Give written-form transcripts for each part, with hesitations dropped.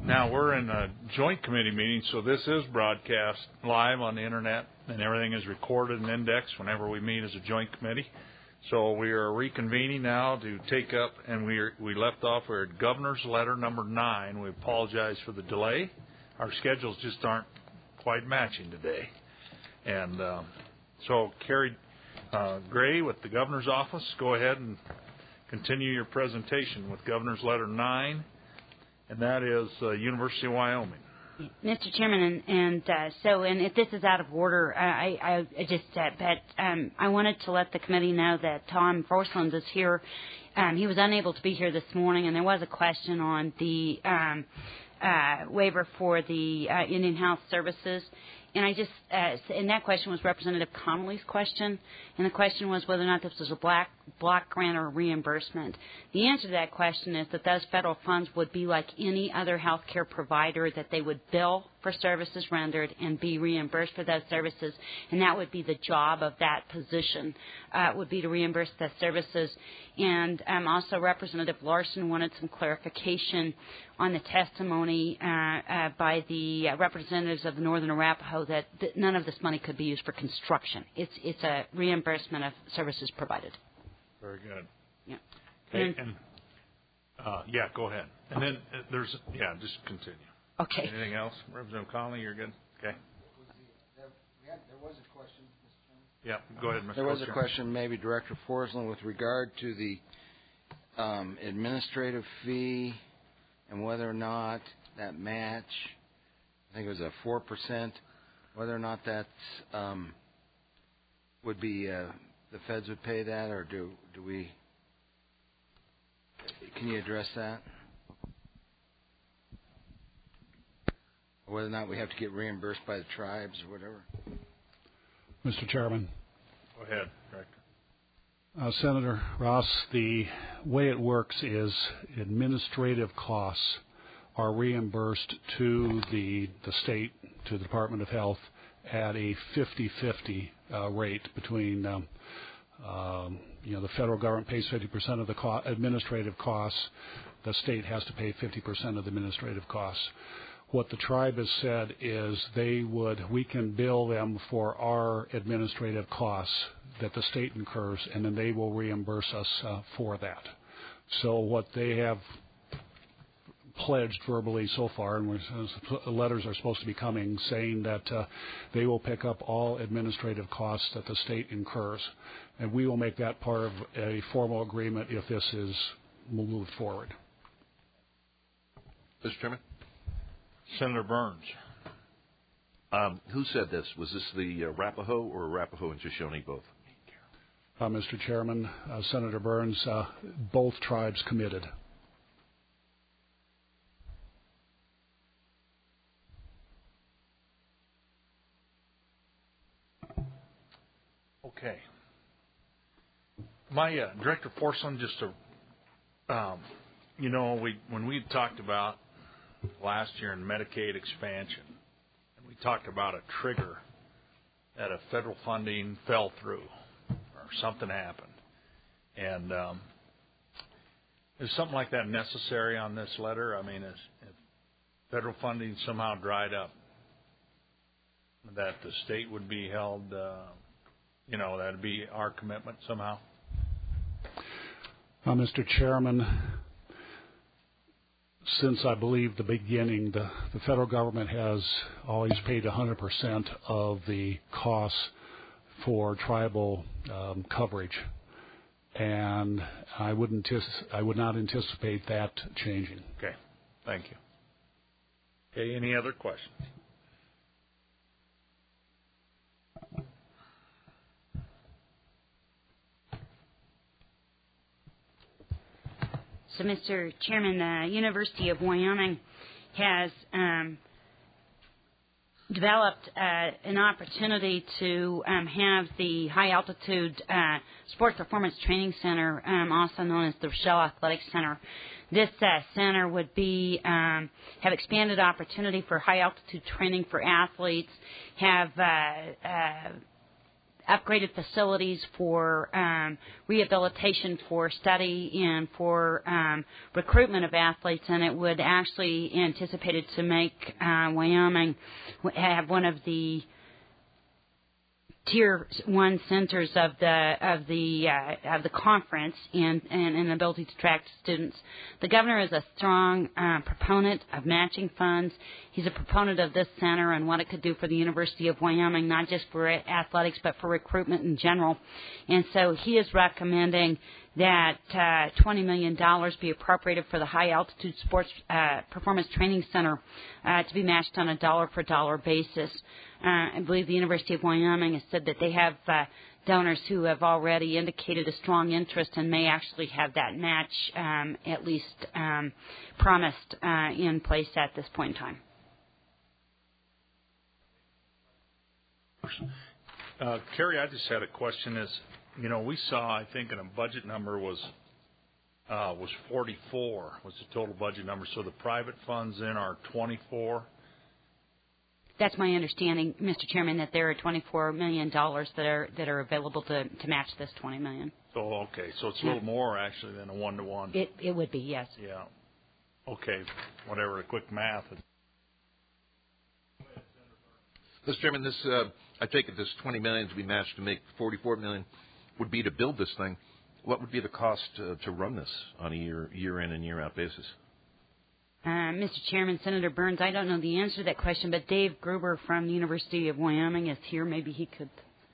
Now, we're in a joint committee meeting, so this is broadcast live on the Internet, and everything is recorded and indexed whenever we meet as a joint committee. So we are reconvening now to take up, and we left off, we're at Governor's Letter number 9. We apologize for the delay. Our schedules just aren't quite matching today. And so, Carrie Gray with the Governor's Office, go ahead and continue your presentation with Governor's Letter 9. And that is University of Wyoming. Mr. Chairman, and if this is out of order, I wanted to let the committee know that Tom Forsland is here. He was unable to be here this morning, and there was a question on the waiver for the Indian Health Services. And and that question was Representative Connolly's question, and the question was whether or not this was a block grant or reimbursement. The answer to that question is that those federal funds would be like any other health care provider, that they would bill for services rendered and be reimbursed for those services, and that would be the job of that position, would be to reimburse those services. And also Representative Larson wanted some clarification on the testimony by the representatives of the Northern Arapaho that none of this money could be used for construction. It's a reimbursement of services provided. Very good. Yeah. Okay. And go ahead. And then just continue. Okay. Anything else? Representative Connolly, you're good? Okay. There was a question, Mr. Chairman. Yeah, go ahead, Mr. There was a question, maybe Director Forsland, with regard to the administrative fee and whether or not that match, I think it was a 4%, whether or not that would be the feds would pay that, or do we? Can you address that? Or whether or not we have to get reimbursed by the tribes or whatever. Mr. Chairman. Go ahead, Director. Senator Ross, the way it works is administrative costs are reimbursed to the state, to the Department of Health, at a 50-50 rate between, the federal government pays 50% of the administrative costs. The state has to pay 50% of the administrative costs. What the tribe has said is we can bill them for our administrative costs that the state incurs, and then they will reimburse us for that. So what they have pledged verbally so far, and letters are supposed to be coming, saying that they will pick up all administrative costs that the state incurs, and we will make that part of a formal agreement if this is moved forward. Mr. Chairman? Senator Burns. Who said this? Was this the Arapaho or Arapaho and Shoshone both? Mr. Chairman, Senator Burns, both tribes committed. Okay. My Director Forsland, just to, when we talked about last year in Medicaid expansion, and we talked about a trigger that if federal funding fell through or something happened, and is something like that necessary on this letter? I mean, if federal funding somehow dried up, that the state would be held, that'd be our commitment somehow? Mr. Chairman, since I believe the beginning, the federal government has always paid 100% of the costs for tribal coverage, and I would not anticipate that changing. Okay, thank you. Okay, any other questions? So, Mr. Chairman, the University of Wyoming has developed an opportunity to have the High Altitude Sports Performance Training Center, also known as the Rochelle Athletic Center. This center would be have expanded opportunity for high altitude training for athletes, have upgraded facilities, for rehabilitation, for study, and for recruitment of athletes, and it would actually anticipated to make Wyoming have one of the Tier 1 centers of the conference and an ability to attract students. The governor is a strong proponent of matching funds. He's a proponent of this center and what it could do for the University of Wyoming, not just for athletics but for recruitment in general. And so he is recommending that $20 million be appropriated for the High Altitude Sports Performance Training Center to be matched on a dollar-for-dollar basis. I believe the University of Wyoming has said that they have donors who have already indicated a strong interest and may actually have that match at least promised in place at this point in time. Carrie, I just had a question. We saw, I think, in a budget number was 44 was the total budget number. So the private funds in are 24. That's my understanding, Mr. Chairman, that there are $24 million that are available to match this $20 million. So okay, so it's a little more actually than a 1-to-1. It would be, yes. Yeah. Okay. Whatever the quick math. Mr. Chairman, I take it this $20 million to be matched to make $44 million would be to build this thing. What would be the cost to run this on a year in and year out basis? Mr. Chairman, Senator Burns, I don't know the answer to that question, but Dave Gruber from the University of Wyoming is here. Maybe he could.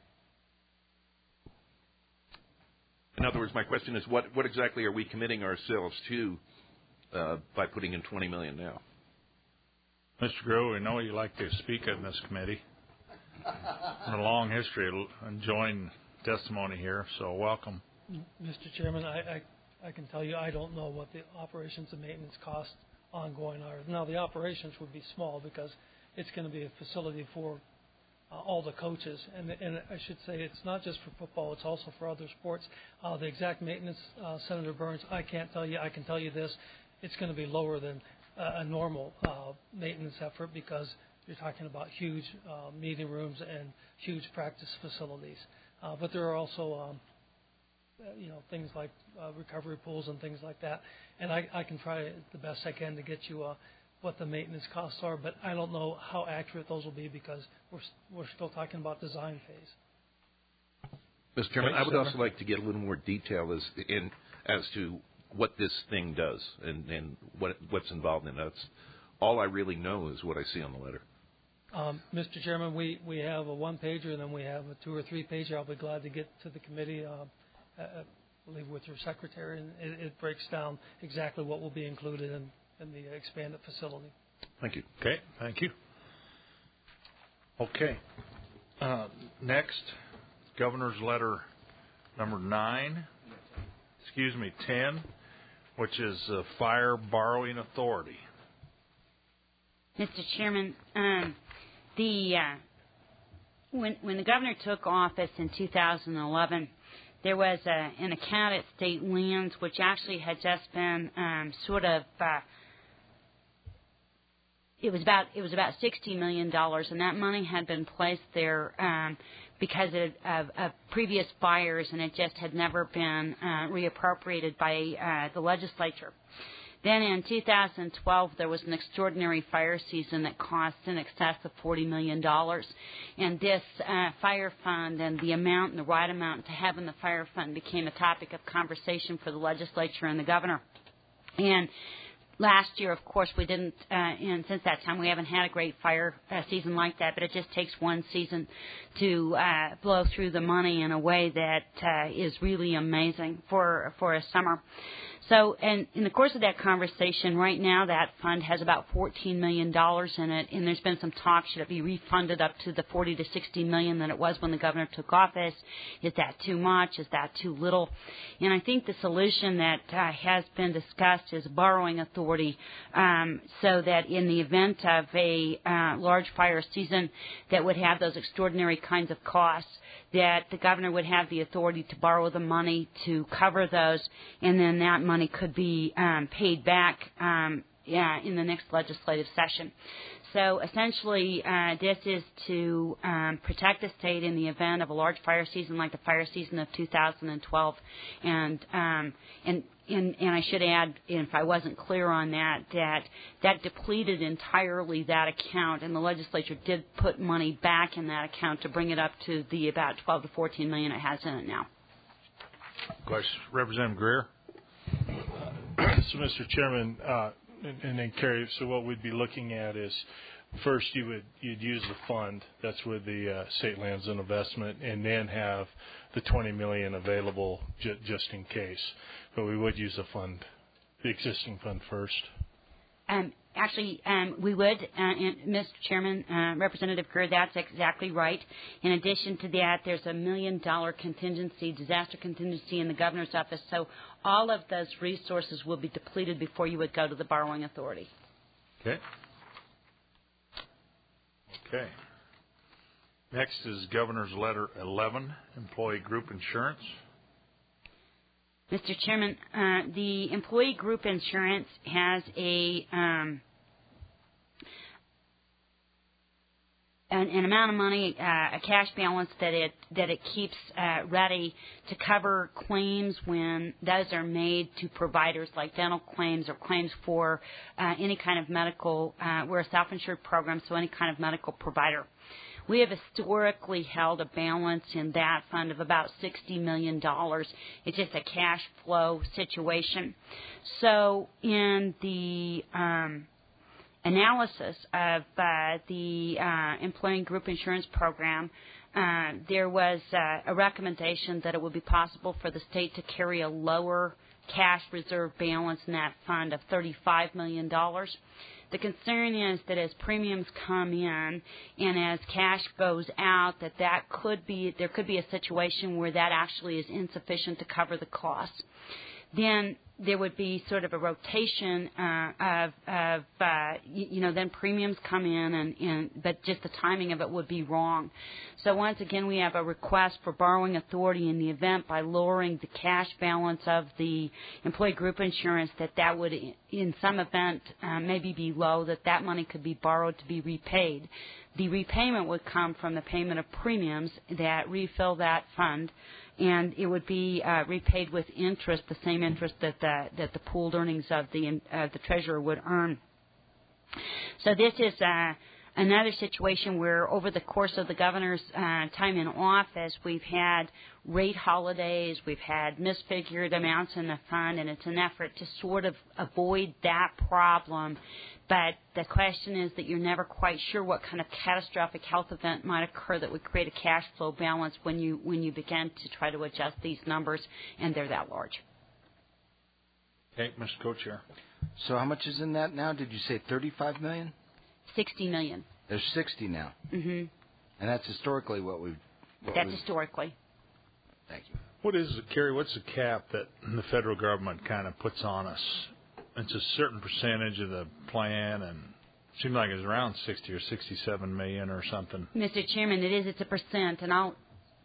In other words, my question is, what exactly are we committing ourselves to by putting in $20 million now? Mr. Gruber, we know you like to speak in this committee. And a long history of enjoying testimony here, so welcome. Mr. Chairman, I can tell you I don't know what the operations and maintenance costs ongoing are. Now, the operations would be small because it's going to be a facility for all the coaches. And I should say it's not just for football, it's also for other sports. The exact maintenance, Senator Burns, I can't tell you. I can tell you this. It's going to be lower than a normal maintenance effort because you're talking about huge meeting rooms and huge practice facilities. But there are also things like recovery pools and things like that. And I can try the best I can to get you what the maintenance costs are, but I don't know how accurate those will be because we're still talking about design phase. Mr. Chairman, I would also like to get a little more detail as to what this thing does and what's involved in it. That's all I really know is what I see on the letter. Mr. Chairman, we have a one-pager and then we have a 2 or 3-pager. I'll be glad to get to the committee. I believe with your secretary, and it breaks down exactly what will be included in the expanded facility. Thank you. Okay, thank you. Okay. Next, Governor's Letter number 10, which is Fire Borrowing Authority. Mr. Chairman, when the governor took office in 2011, there was an account at State Lands which actually had just been it was about $60 million, and that money had been placed there because of previous fires, and it just had never been reappropriated by the legislature. Then in 2012, there was an extraordinary fire season that cost in excess of $40 million. And this fire fund and the amount and the right amount to have in the fire fund became a topic of conversation for the legislature and the governor. And last year, of course, we didn't, and since that time, we haven't had a great fire season like that, but it just takes one season to blow through the money in a way that is really amazing for a summer. So, and in the course of that conversation, right now that fund has about $14 million in it, and there's been some talk, should it be refunded up to the $40 to $60 million that it was when the governor took office? Is that too much? Is that too little? And I think the solution that has been discussed is borrowing authority, so that in the event of a large fire season that would have those extraordinary kinds of costs, that the governor would have the authority to borrow the money to cover those, and then that money could be paid back in the next legislative session. so essentially, this is to protect the state in the event of a large fire season like the fire season of 2012. And I should add, if I wasn't clear on that depleted entirely that account, and the legislature did put money back in that account to bring it up to the about 12 to 14 million it has in it now. Question, Representative Greer. So, Mr. Chairman, and then Kerry, so what we'd be looking at is first you'd use the fund that's with the State Lands and Investment, and then have the $20 million available just in case. But we would use the existing fund first. Actually, we would, Mr. Chairman, Representative Greer, that's exactly right. In addition to that, there's $1 million contingency, disaster contingency in the governor's office. So all of those resources will be depleted before you would go to the borrowing authority. Okay. Next is Governor's Letter 11, Employee Group Insurance. Mr. Chairman, the employee group insurance has an amount of money, a cash balance that it keeps ready to cover claims when those are made to providers like dental claims or claims for any kind of medical. We're a self-insured program, so any kind of medical provider. We have historically held a balance in that fund of about $60 million. It's just a cash flow situation. So in the analysis of the employee group insurance program, there was a recommendation that it would be possible for the state to carry a lower cash reserve balance in that fund of $35 million. The concern is that as premiums come in and as cash goes out, there could be a situation where that actually is insufficient to cover the costs. Then there would be sort of a rotation then premiums come in, but just the timing of it would be wrong. So once again, we have a request for borrowing authority in the event by lowering the cash balance of the employee group insurance that would, in some event, maybe be low, that money could be borrowed to be repaid. The repayment would come from the payment of premiums that refill that fund, and it would be repaid with interest, the same interest that the pooled earnings of the treasurer would earn. So this is another situation where over the course of the governor's time in office, we've had rate holidays, we've had misfigured amounts in the fund, and it's an effort to sort of avoid that problem. But the question is that you're never quite sure what kind of catastrophic health event might occur that would create a cash flow balance when you begin to try to adjust these numbers, and they're that large. Okay, Mr. Co-Chair. So how much is in that now? Did you say $35 million? $60 million. There's 60 now. Mm-hmm. And that's historically what we've... historically. Thank you. Kerry, what's the cap that the federal government kind of puts on us? It's a certain percentage of the plan, and it seemed like it was around 60 or 67 million or something. Mr. Chairman, it's a percent, and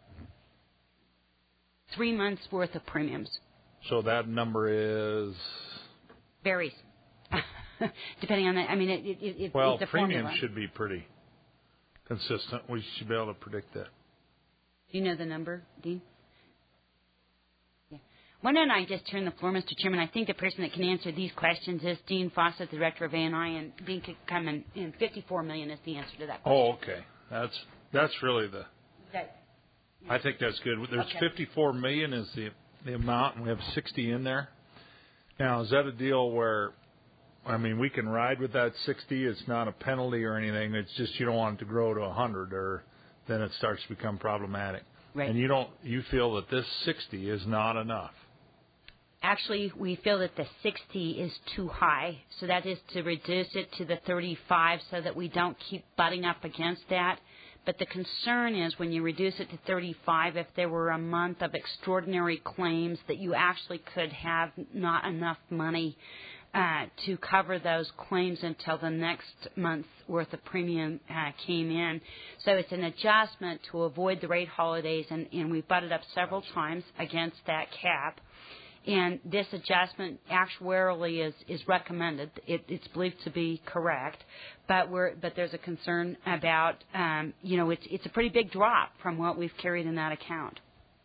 3 months worth of premiums. So that number is? Varies. Depending on that. I mean, it's a formula. Well, premiums should be pretty consistent. We should be able to predict that. Do you know the number, Dean? Yeah. Why don't I just turn the floor, Mr. Chairman? I think the person that can answer these questions is Dean Fawcett, the Director of A&I, and Dean could come in. $54 million is the answer to that question. Oh, okay. That's really I think that's good. There's okay. $54 million is the amount, and we have 60 in there. Now, is that a deal where, we can ride with that 60? It's not a penalty or anything. It's just you don't want it to grow to 100, or then it starts to become problematic. Right. And you feel that this 60 is not enough. Actually, we feel that the 60 is too high, so that is to reduce it to the 35 so that we don't keep butting up against that. But the concern is when you reduce it to 35, if there were a month of extraordinary claims, that you actually could have not enough money to cover those claims until the next month's worth of premium came in. So it's an adjustment to avoid the rate holidays, and we butted up several times against that cap. and this adjustment actuarially is recommended. It's believed to be correct, but there's a concern about it's a pretty big drop from what we've carried in that account.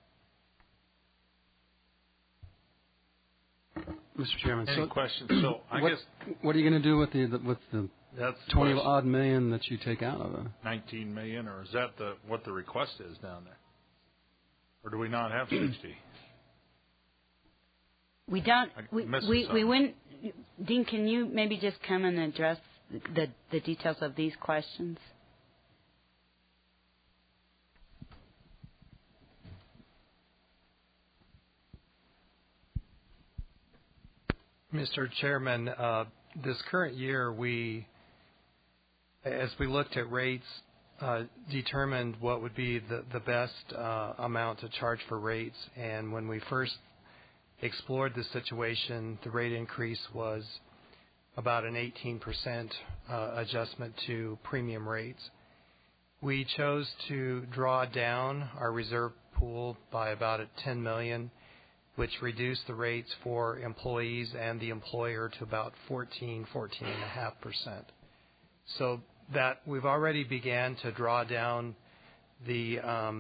Mr. Chairman, Any questions? So I guess what are you going to do with the that's 20 odd million that you take out of it? 19 million, or is that what the request is down there, or do we not have 60? We don't. We wouldn't. Dean, can you maybe just come and address the details of these questions? Mr. Chairman, this current year, as we looked at rates, determined what would be the best amount to charge for rates. And when we first explored the situation, the rate increase was about an 18% adjustment to premium rates. We chose to draw down our reserve pool by about $10 million, which reduced the rates for employees and the employer to about 14.5%. So that we've already began to draw down the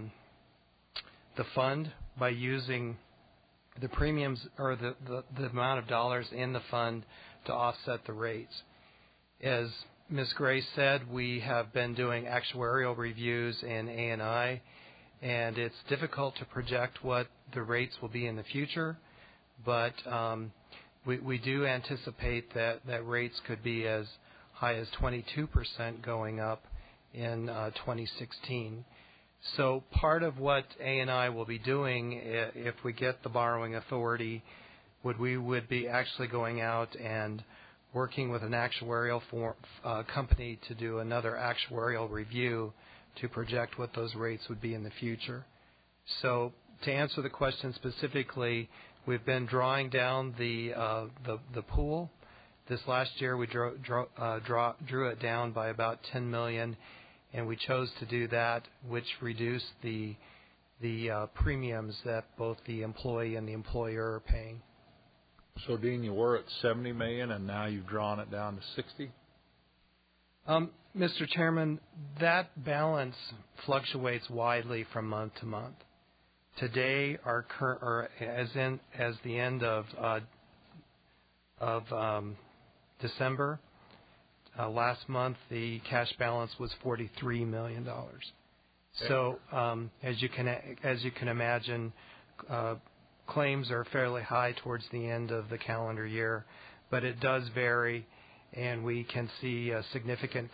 fund by using the premiums or the amount of dollars in the fund to offset the rates. As Ms. Gray said, we have been doing actuarial reviews in A&I, and it's difficult to project what the rates will be in the future, but we do anticipate that rates could be as high as 22% going up in 2016. So part of what A&I will be doing, if we get the borrowing authority, we would be actually going out and working with an actuarial company to do another actuarial review to project what those rates would be in the future. So to answer the question specifically, we've been drawing down the pool. This last year we drew it down by about $10 million, and we chose to do that, which reduced the premiums that both the employee and the employer are paying. So, Dean, you were at 70 million, and now you've drawn it down to 60? Mr. Chairman, that balance fluctuates widely from month to month. Today, our current, or as the end of December, last month the cash balance was $43 million. So, as you can imagine, claims are fairly high towards the end of the calendar year, but it does vary, and we can see significant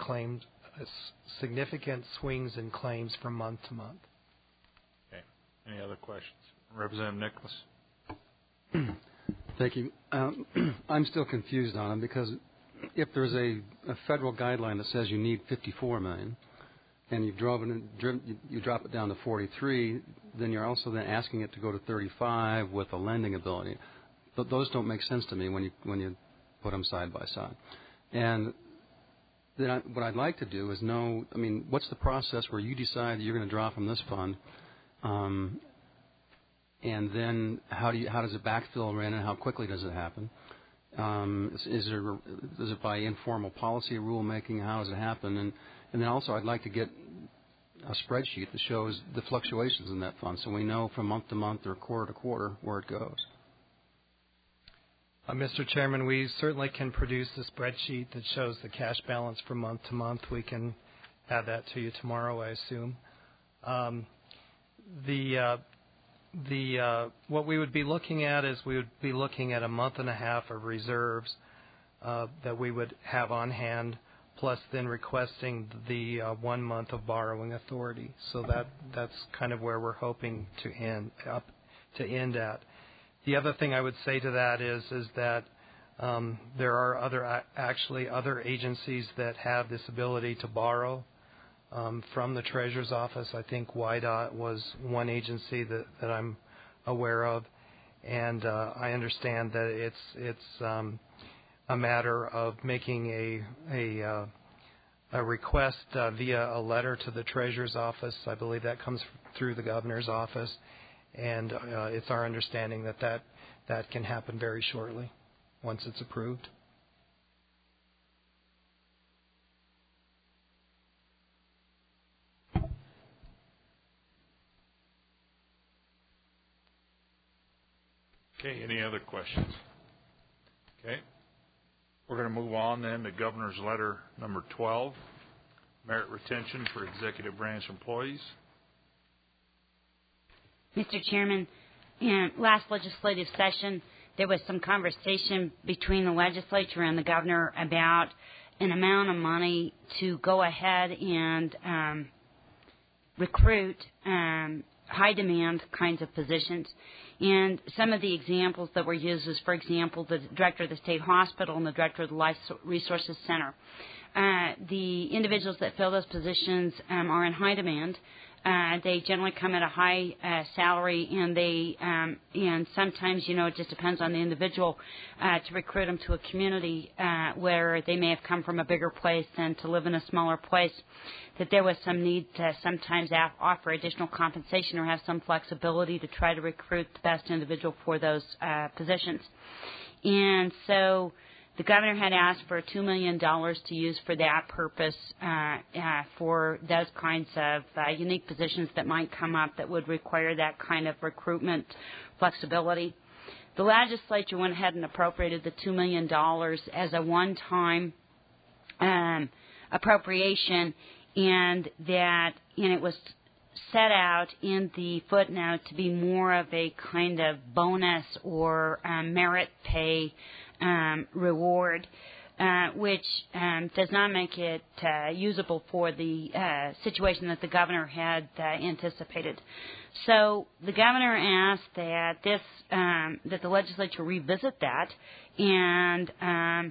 swings in claims from month to month. Okay. Any other questions? Representative Nicholas. Thank you. I'm still confused on them because if there's a federal guideline that says you need 54 million, and you drop it down to 43, then you're also then asking it to go to 35 with a lending ability. But those don't make sense to me when you put them side by side. And then what I'd like to do is know, what's the process where you decide you're going to draw from this fund, and then how does it backfill in, and how quickly does it happen? Is it by informal policy rulemaking? How does it happen? And then also I'd like to get a spreadsheet that shows the fluctuations in that fund so we know from month to month or quarter to quarter where it goes. Mr. Chairman, we certainly can produce a spreadsheet that shows the cash balance from month to month. We can add that to you tomorrow, I assume. What we would be looking at is we would be looking at a month and a half of reserves that we would have on hand, plus then requesting the 1 month of borrowing authority. So that's kind of where we're hoping to end at. The other thing I would say to that is that there are other agencies that have this ability to borrow from the Treasurer's Office. I think WYDOT was one agency that I'm aware of, and I understand that it's a matter of making a request via a letter to the Treasurer's Office. I believe that comes through the Governor's office, and it's our understanding that can happen very shortly once it's approved. Okay, any other questions? Okay. We're going to move on then to Governor's Letter number 12, merit retention for executive branch employees. Mr. Chairman, in last legislative session, there was some conversation between the legislature and the governor about an amount of money to go ahead and recruit high demand kinds of positions. And some of the examples that were used was, for example, the director of the state hospital and the director of the Life Resources Center. The individuals that fill those positions are in high demand. They generally come at a high salary, and and sometimes, it just depends on the individual to recruit them to a community where they may have come from a bigger place and to live in a smaller place, that there was some need to sometimes offer additional compensation or have some flexibility to try to recruit the best individual for those positions. And so the governor had asked for $2 million to use for that purpose for those kinds of unique positions that might come up that would require that kind of recruitment flexibility. The legislature went ahead and appropriated the $2 million as a one-time appropriation, and it was set out in the footnote to be more of a kind of bonus or merit pay reward, which does not make it usable for the situation that the governor had anticipated. So the governor asked that that the legislature revisit that and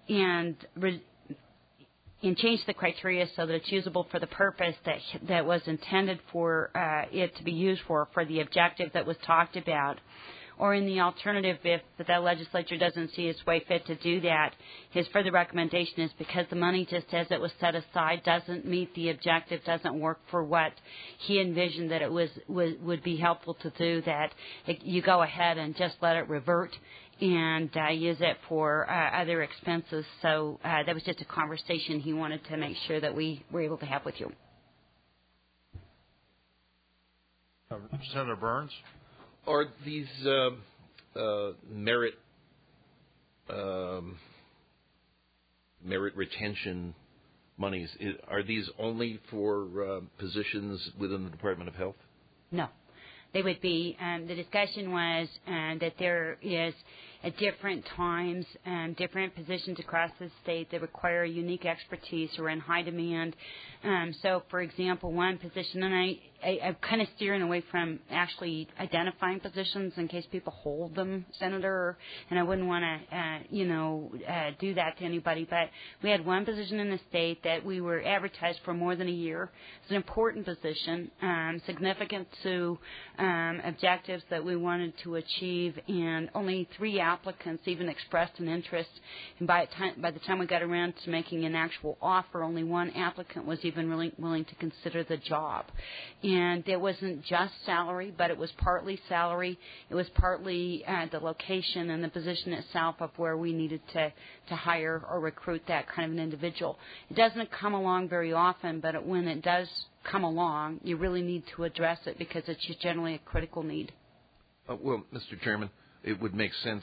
change the criteria so that it's usable for the purpose that was intended for it to be used for the objective that was talked about. Or in the alternative, if the legislature doesn't see its way fit to do that, his further recommendation is because the money just as it was set aside doesn't meet the objective, doesn't work for what he envisioned that it would be helpful to do, that you go ahead and just let it revert and use it for other expenses. So that was just a conversation he wanted to make sure that we were able to have with you. Senator Burns? Are these merit retention monies, are these only for positions within the Department of Health? No. They would be, the discussion was that there is at different times different positions across the state that require unique expertise or in high demand. So, for example, one position, and I'm kind of steering away from actually identifying positions in case people hold them, Senator, and I wouldn't want to, do that to anybody. But we had one position in the state that we were advertised for more than a year. It's an important position, significant to objectives that we wanted to achieve, and only 3 applicants even expressed an interest. And by the time we got around to making an actual offer, only 1 applicant was even really willing to consider the job. And it wasn't just salary, but it was partly salary. It was partly the location and the position itself of where we needed to hire or recruit that kind of an individual. It doesn't come along very often, but when it does come along, you really need to address it because it's generally a critical need. Well, Mr. Chairman, it would make sense.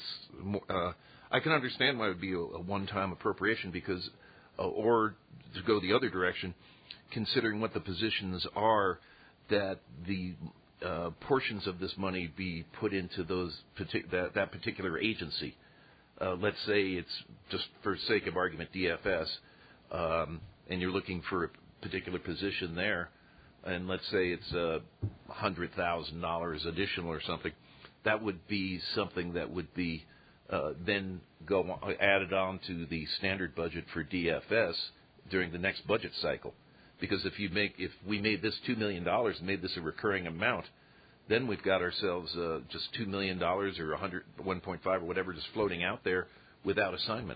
I can understand why it would be a one-time appropriation because, or to go the other direction, considering what the positions are, that the portions of this money be put into that particular agency. Let's say it's just for sake of argument DFS, and you're looking for a particular position there, and let's say it's $100,000 additional or something. That would be something that would be then added on to the standard budget for DFS during the next budget cycle. Because if we made this $2 million and made this a recurring amount, then we've got ourselves just $2 million or 1.5 or whatever just floating out there without assignment.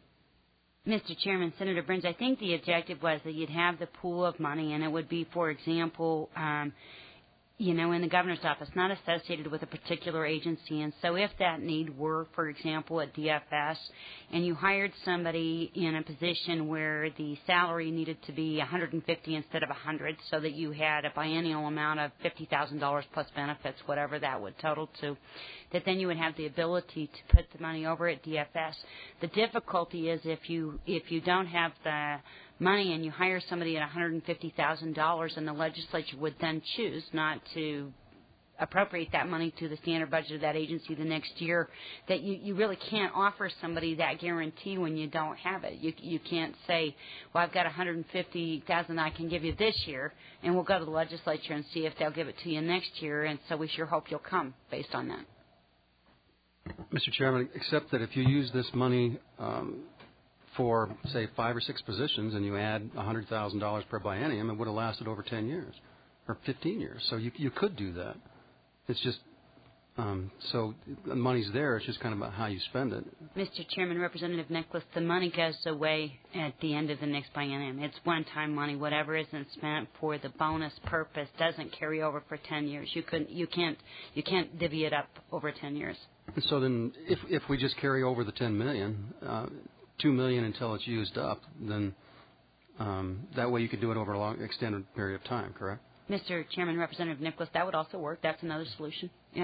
Mr. Chairman, Senator Burns, I think the objective was that you'd have the pool of money, and it would be, for example, in the governor's office, not associated with a particular agency. And so if that need were, for example, at DFS, and you hired somebody in a position where the salary needed to be $150 instead of $100, so that you had a biennial amount of $50,000 plus benefits, whatever that would total to, that then you would have the ability to put the money over at DFS. The difficulty is if you don't have the money and you hire somebody at $150,000, and the legislature would then choose not to appropriate that money to the standard budget of that agency the next year, that you really can't offer somebody that guarantee when you don't have it. You can't say, well, I've got $150,000 I can give you this year, and we'll go to the legislature and see if they'll give it to you next year, and so we sure hope you'll come based on that. Mr. Chairman, except that if you use this money for, say, 5 or 6 positions and you add $100,000 per biennium, it would have lasted over 10 years or 15 years. So you could do that. It's just, so the money's there. It's just kind of about how you spend it. Mr. Chairman, Representative Nicholas, the money goes away at the end of the next biennium. It's one-time money. Whatever isn't spent for the bonus purpose doesn't carry over for 10 years. You can't divvy it up over 10 years. So then if we just carry over the $10 million, $2 million until it's used up, then that way you could do it over a long extended period of time, correct? Mr. Chairman, Representative Nicholas, that would also work. That's another solution. Yeah.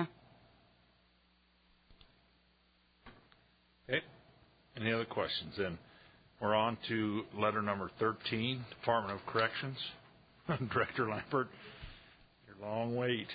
Okay. Any other questions? Then we're on to letter number 13, Department of Corrections. Director Lampert, your long wait.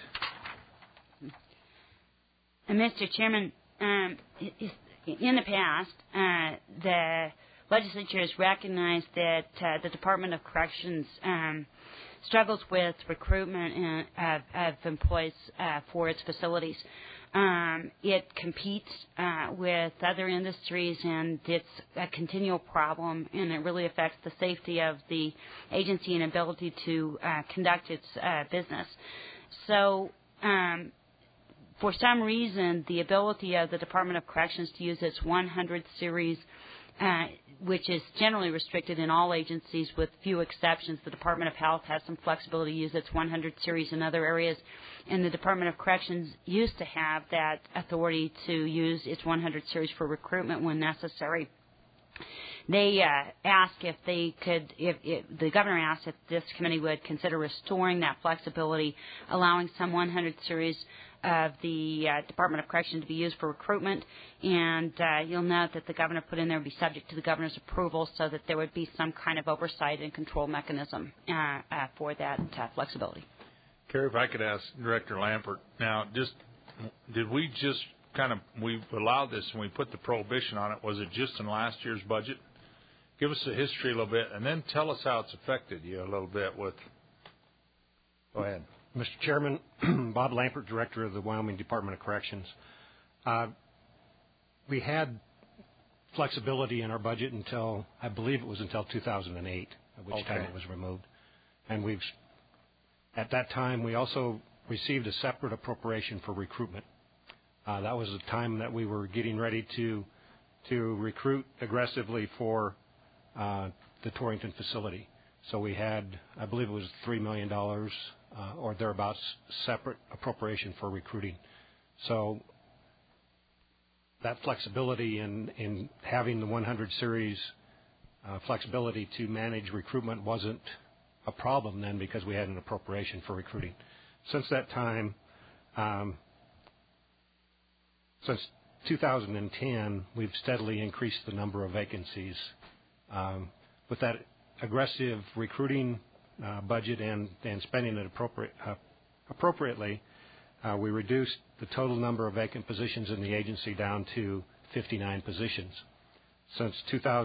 And Mr. Chairman, in the past, the legislature has recognized that the Department of Corrections struggles with recruitment of employees for its facilities. It competes with other industries, and it's a continual problem, and it really affects the safety of the agency and ability to conduct its business. So for some reason, the ability of the Department of Corrections to use its 100 series, which is generally restricted in all agencies with few exceptions. The Department of Health has some flexibility to use its 100 series in other areas, and the Department of Corrections used to have that authority to use its 100 series for recruitment when necessary. They asked if the governor asked if this committee would consider restoring that flexibility, allowing some 100 series of the Department of Corrections to be used for recruitment. And you'll note that the governor put in there would be subject to the governor's approval, so that there would be some kind of oversight and control mechanism for that flexibility. Kerry, if I could ask Director Lampert, now, did we just we've allowed this and we put the prohibition on it, was it just in last year's budget? Give us the history a little bit, and then tell us how it's affected you a little bit with. Go ahead. Mr. Chairman, Bob Lampert, Director of the Wyoming Department of Corrections. We had flexibility in our budget until, I believe it was until 2008, at which time it was removed. And at that time, we also received a separate appropriation for recruitment. That was the time that we were getting ready to recruit aggressively for the Torrington facility. So we had, I believe it was $3 million or thereabouts, separate appropriation for recruiting. So that flexibility in having the 100 series flexibility to manage recruitment wasn't a problem then, because we had an appropriation for recruiting. Since that time, since 2010, we've steadily increased the number of vacancies. With that aggressive recruiting budget and spending it appropriately, we reduced the total number of vacant positions in the agency down to 59 positions. Since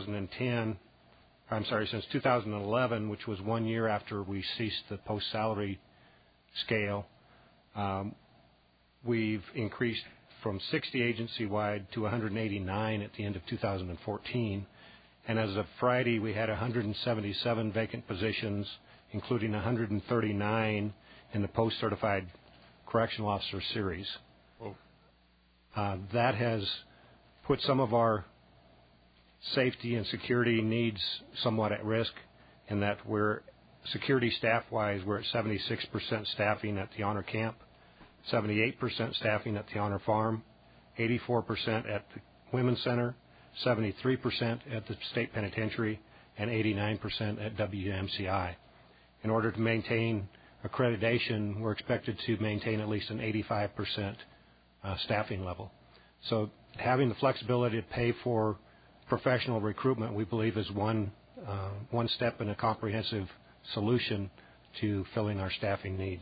2011, which was 1 year after we ceased the post-salary scale, we've increased from 60 agency-wide to 189 at the end of 2014. And as of Friday, we had 177 vacant positions, including 139 in the post-certified correctional officer series. That has put some of our safety and security needs somewhat at risk, in that we're security staff-wise, we're at 76% staffing at the Honor Camp, 78% staffing at the Honor Farm, 84% at the Women's Center, 73% at the State Penitentiary, and 89% at WMCI. In order to maintain accreditation, we're expected to maintain at least an 85% staffing level. So having the flexibility to pay for professional recruitment, we believe, is one step in a comprehensive solution to filling our staffing needs.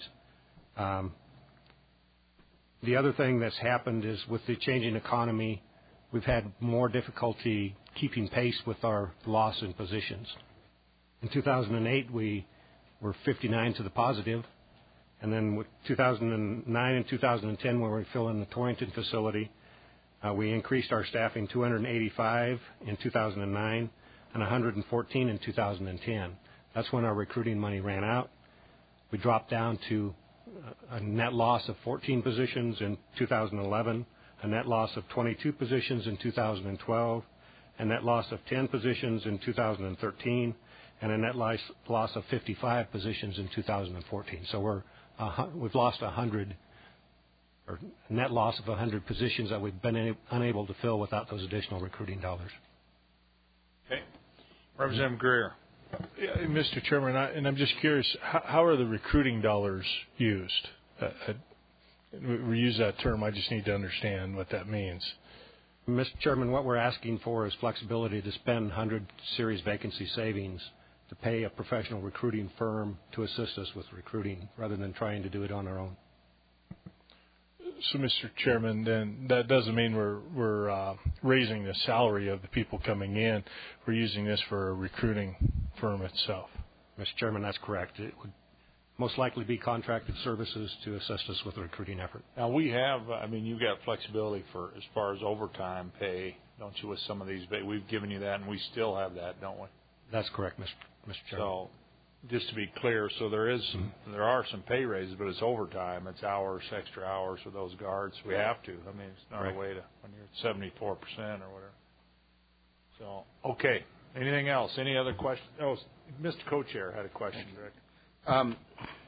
The other thing that's happened is with the changing economy, we've had more difficulty keeping pace with our loss in positions. In 2008, we were 59 to the positive, and then with 2009 and 2010, when we were filling the Torrington facility, we increased our staffing 285 in 2009 and 114 in 2010. That's when our recruiting money ran out. We dropped down to a net loss of 14 positions in 2011, a net loss of 22 positions in 2012, a net loss of 10 positions in 2013, and a net loss of 55 positions in 2014. So we've lost 100, or net loss of 100 positions that we've been unable to fill without those additional recruiting dollars. Okay. Representative Greer. Yeah, Mr. Chairman, I'm just curious, how are the recruiting dollars used? We use that term. I just need to understand what that means. Mr. Chairman, what we're asking for is flexibility to spend 100 series vacancy savings to pay a professional recruiting firm to assist us with recruiting rather than trying to do it on our own. So, Mr. Chairman, then that doesn't mean we're raising the salary of the people coming in. We're using this for a recruiting firm itself. Mr. Chairman, that's correct. It would most likely be contracted services to assist us with the recruiting effort. Now, we have, you've got flexibility for as far as overtime pay, don't you, with some of these? We've given you that, and we still have that, don't we? That's correct, Mr. Chairman. So, just to be clear, so there are some pay raises, but it's overtime. It's hours, extra hours for those guards. We have to. It's not a way to, when you're at 74% or whatever. So, okay. Anything else? Any other questions? Oh, Mr. Co-Chair had a question, Director.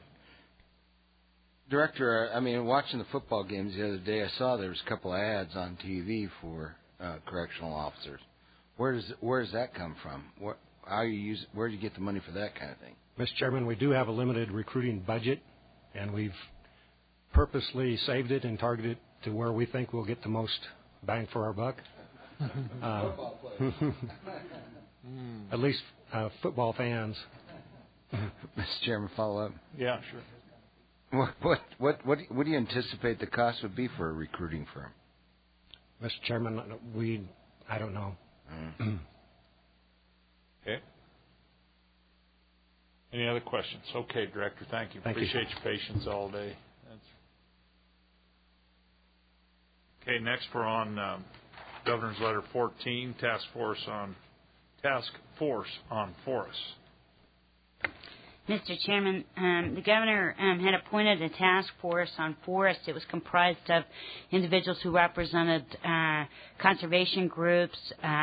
Director, watching the football games the other day, I saw there was a couple of ads on TV for correctional officers. Where does that come from? Where do you get the money for that kind of thing? Mr. Chairman, we do have a limited recruiting budget, and we've purposely saved it and targeted it to where we think we'll get the most bang for our buck. At least football fans. Mr. Chairman, follow up. Yeah, sure. What do you anticipate the cost would be for a recruiting firm? Mr. Chairman, I don't know. Okay. Any other questions? Okay, Director, thank you. Appreciate your patience all day. Okay, next we're on Governor's Letter 14, Task Force on Forests. Mr. Chairman, the Governor had appointed a task force on forests. It was comprised of individuals who represented conservation groups,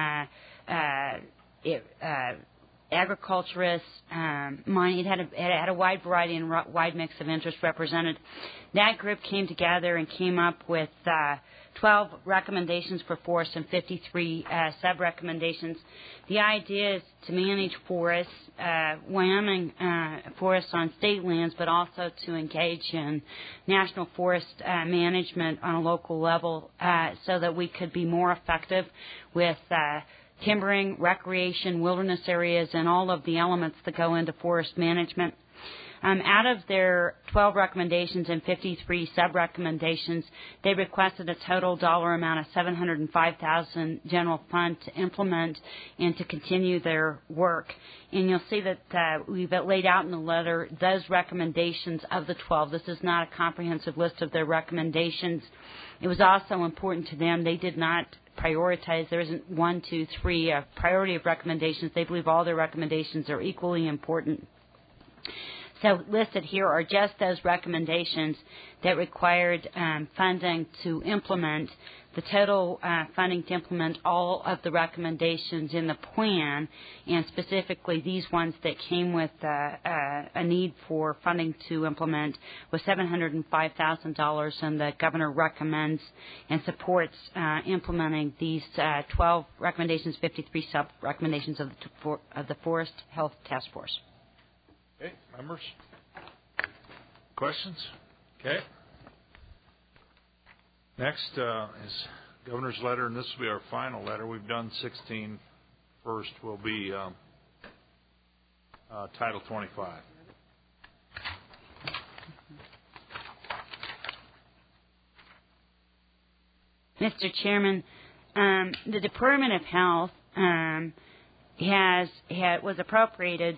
agriculturists, mining. It had a wide variety and wide mix of interests represented. That group came together and came up with 12 recommendations for forests and 53 sub-recommendations. The idea is to manage forests, Wyoming forests on state lands, but also to engage in national forest management on a local level so that we could be more effective with timbering, recreation, wilderness areas, and all of the elements that go into forest management. Out of their 12 recommendations and 53 sub-recommendations, they requested a total dollar amount of $705,000 general fund to implement and to continue their work. And you'll see that we've laid out in the letter those recommendations of the 12. This is not a comprehensive list of their recommendations. It was also important to them. They did not prioritize. There isn't 1, 2, 3 priority of recommendations. They believe all their recommendations are equally important. So listed here are just those recommendations that required funding to implement. The total funding to implement all of the recommendations in the plan, and specifically these ones that came with a need for funding to implement, was $705,000, and the governor recommends and supports implementing these 12 recommendations, 53 sub-recommendations of the Forest Health Task Force. Okay, members? Questions? Okay. Next is Governor's letter, and this will be our final letter. We've done 16. First will be Title 25. Mr. Chairman, the Department of Health was appropriated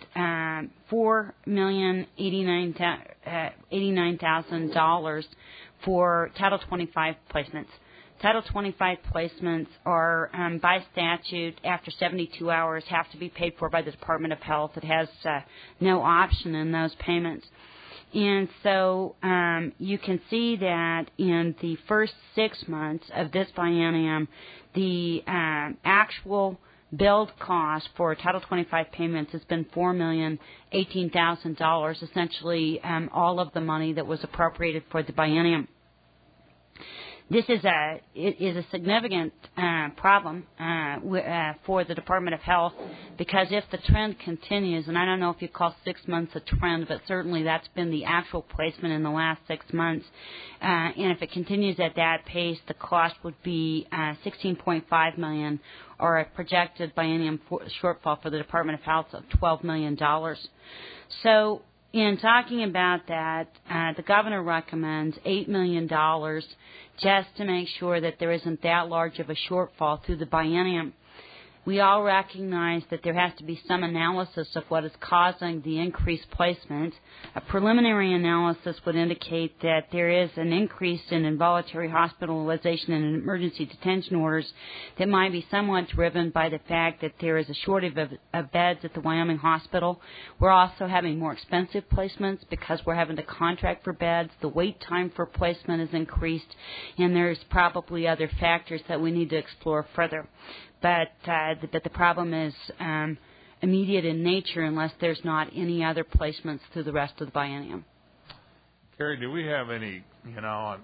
$4,089,000 for Title 25 placements. Title 25 placements are, by statute, after 72 hours, have to be paid for by the Department of Health. It has no option in those payments. And so you can see that in the first 6 months of this biennium, the actual billed cost for Title 25 payments has been $4,018,000, essentially all of the money that was appropriated for the biennium. This is a significant problem for the Department of Health, because if the trend continues, and I don't know if you call 6 months a trend, but certainly that's been the actual placement in the last 6 months, and if it continues at that pace, the cost would be $16.5 million, or a projected biennium shortfall for the Department of Health of $12 million. So in talking about that, the governor recommends $8 million just to make sure that there isn't that large of a shortfall through the biennium. We all recognize that there has to be some analysis of what is causing the increased placement. A preliminary analysis would indicate that there is an increase in involuntary hospitalization and emergency detention orders that might be somewhat driven by the fact that there is a shortage of beds at the Wyoming hospital. We're also having more expensive placements because we're having to contract for beds. The wait time for placement is increased, and there's probably other factors that we need to explore further. But the problem is immediate in nature unless there's not any other placements through the rest of the biennium. Carrie, do we have any, in our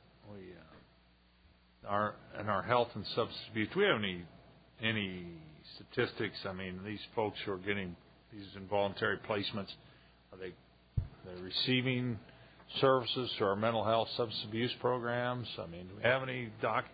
health and substance abuse, do we have any statistics? I mean, these folks who are getting these involuntary placements, are they receiving services through our mental health substance abuse programs? I mean, do we have any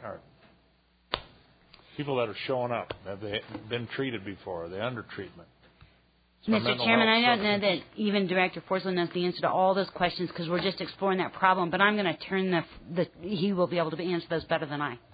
people that are showing up? Have they been treated before? Are they under treatment? Mr. Chairman, I don't know that even Director Forsland knows the answer to all those questions because we're just exploring that problem, but I'm going to turn he will be able to answer those better than I.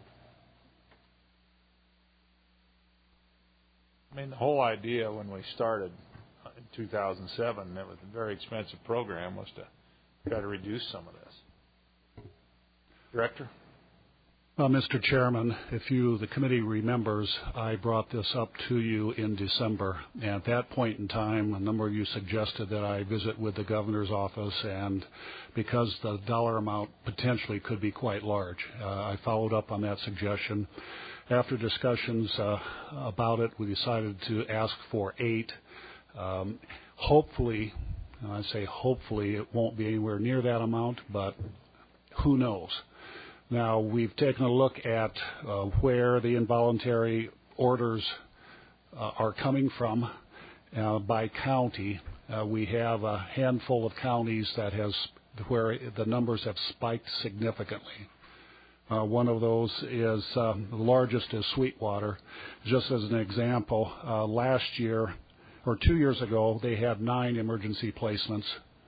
I mean, the whole idea when we started in 2007, it was a very expensive program, was to try to reduce some of this. Director? Well, Mr. Chairman, if the committee remembers, I brought this up to you in December. And at that point in time, a number of you suggested that I visit with the governor's office, and because the dollar amount potentially could be quite large, I followed up on that suggestion. After discussions about it, we decided to ask for 8. Hopefully, and I say hopefully, it won't be anywhere near that amount, but who knows? Now, we've taken a look at where the involuntary orders are coming from by county. We have a handful of counties where the numbers have spiked significantly. One of those is the largest is Sweetwater. Just as an example, last year or 2 years ago, they had 9 emergency placements.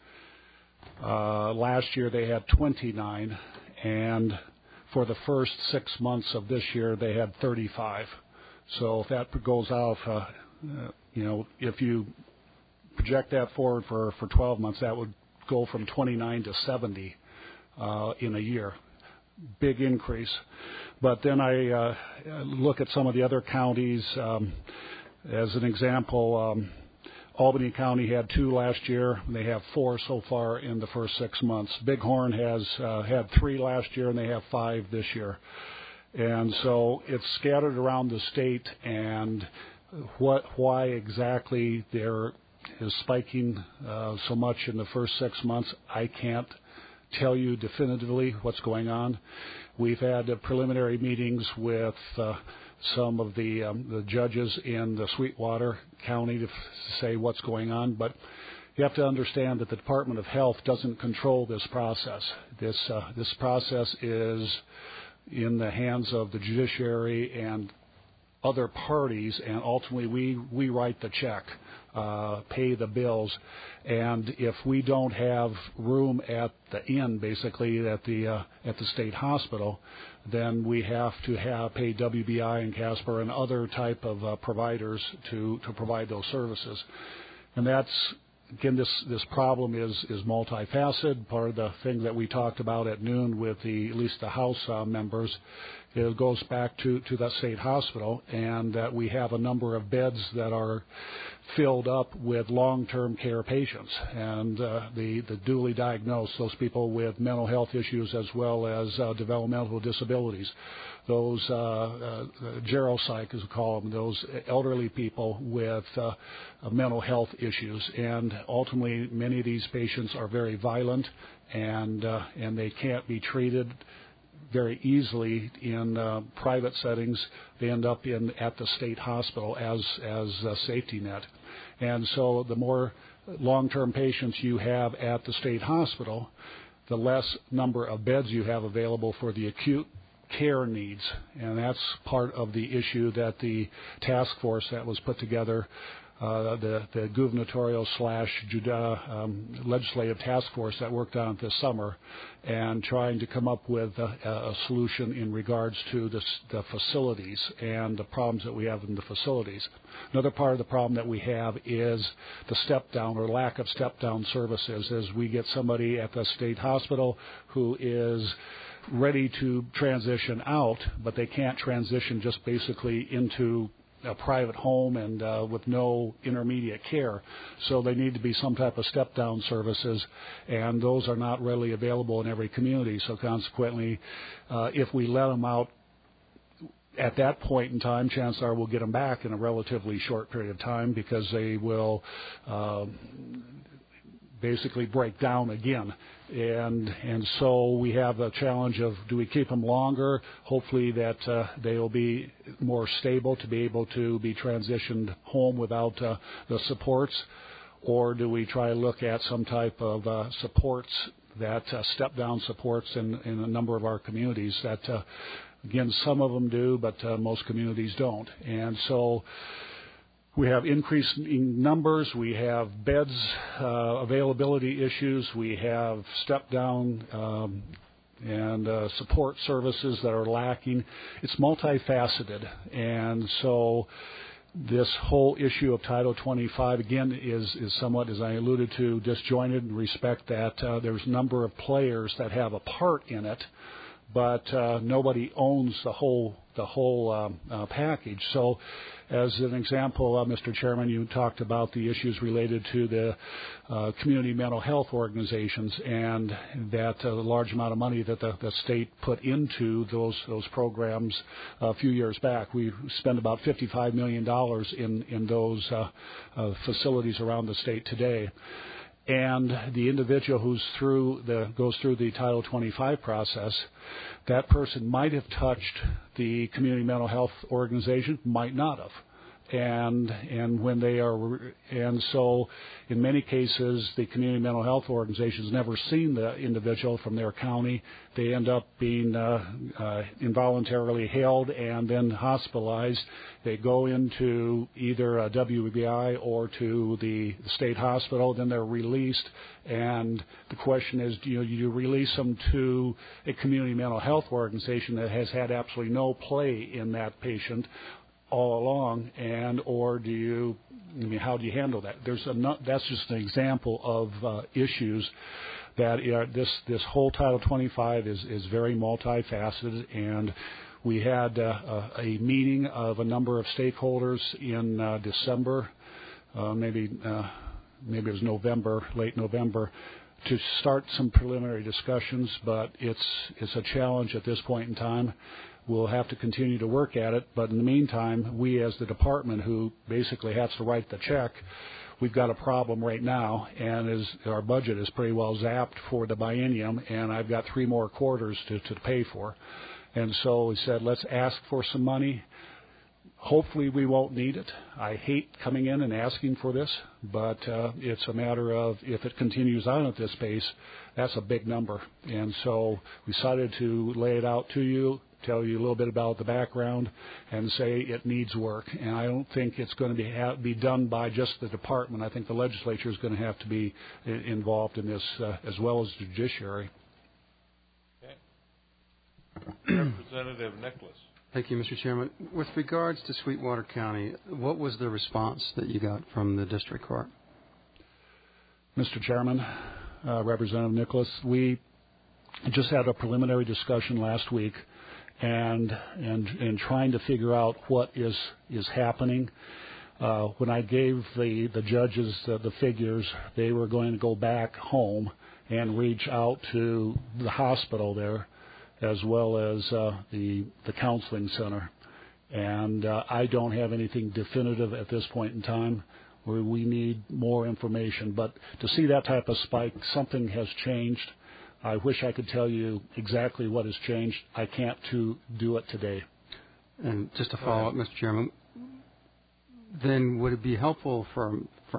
Last year they had 29, and for the first 6 months of this year, they had 35. So if that goes out, if you project that forward for 12 months, that would go from 29 to 70 in a year. Big increase. But then I look at some of the other counties. As an example, Albany County had 2 last year, and they have 4 so far in the first 6 months. Bighorn has had 3 last year, and they have 5 this year. And so it's scattered around the state, and why exactly there is spiking so much in the first 6 months, I can't tell you definitively what's going on. We've had preliminary meetings with some of the judges in the Sweetwater County to say what's going on, but you have to understand that the Department of Health doesn't control this process. This process is in the hands of the judiciary and other parties, and ultimately we write the check, pay the bills, and if we don't have room at the inn, basically at the state hospital, then we have to pay WBI and Casper and other type of providers to provide those services, and that's. Again, this problem is multifaceted. Part of the thing that we talked about at noon with at least the House members, it goes back to that state hospital, and that we have a number of beds that are filled up with long-term care patients, and the duly diagnosed, those people with mental health issues as well as developmental disabilities, those geropsych, as we call them, those elderly people with mental health issues, and ultimately many of these patients are very violent, and they can't be treated very easily in private settings. They end up at the state hospital as a safety net. And so the more long-term patients you have at the state hospital, the less number of beds you have available for the acute care needs. And that's part of the issue that the task force that was put together, the gubernatorial / legislative task force that worked on it this summer, and trying to come up with a solution in regards to the facilities and the problems that we have in the facilities. Another part of the problem that we have is the step-down or lack of step-down services, as we get somebody at the state hospital who is ready to transition out, but they can't transition just basically into a private home and with no intermediate care. So they need to be some type of step-down services, and those are not readily available in every community. So consequently, if we let them out at that point in time, chances are we'll get them back in a relatively short period of time, because they will basically break down again. And so we have a challenge of, do we keep them longer, hopefully that they will be more stable to be able to be transitioned home without the supports, or do we try to look at some type of supports, that step-down supports in a number of our communities that, again, some of them do, but most communities don't. And so we have increasing numbers, we have beds availability issues, we have step-down and support services that are lacking. It's multifaceted, and so this whole issue of Title 25, again, is somewhat, as I alluded to, disjointed in respect that there's a number of players that have a part in it, but nobody owns the whole package. So, as an example, Mr. Chairman, you talked about the issues related to the community mental health organizations, and that the large amount of money that the state put into those programs a few years back. We spent about $55 million in those facilities around the state today. And the individual who's goes through the Title 25 process, that person might have touched the community mental health organization, might not have. And when they are, and so in many cases, the community mental health organization's never seen the individual from their county. They end up being involuntarily held and then hospitalized. They go into either a WBI or to the state hospital. Then they're released. And the question is, do you release them to a community mental health organization that has had absolutely no play in that patient all along, and or how do you handle that? That's just an example of issues that this whole Title 25 is very multifaceted, and we had a meeting of a number of stakeholders in December maybe it was November, late November, to start some preliminary discussions, but it's a challenge at this point in time. We'll have to continue to work at it, but in the meantime, we as the department who basically has to write the check, we've got a problem right now, and our budget is pretty well zapped for the biennium, and I've got 3 more quarters to pay for. And so we said, let's ask for some money. Hopefully we won't need it. I hate coming in and asking for this, but it's a matter of if it continues on at this pace, that's a big number. And so we decided to lay it out to you, tell you a little bit about the background, and say it needs work. And I don't think it's going to be done by just the department. I think the legislature is going to have to be involved in this as well as the judiciary. Okay. Representative Nicholas. Thank you, Mr. Chairman. With regards to Sweetwater County, what was the response that you got from the district court? Mr. Chairman, Representative Nicholas, we just had a preliminary discussion last week and trying to figure out what is happening. When I gave the judges the figures, they were going to go back home and reach out to the hospital there, as well as the counseling center. And I don't have anything definitive at this point in time where we need more information. But to see that type of spike, something has changed. I wish I could tell you exactly what has changed. I can't do it today. And just to follow up, Mr. Chairman, then would it be helpful for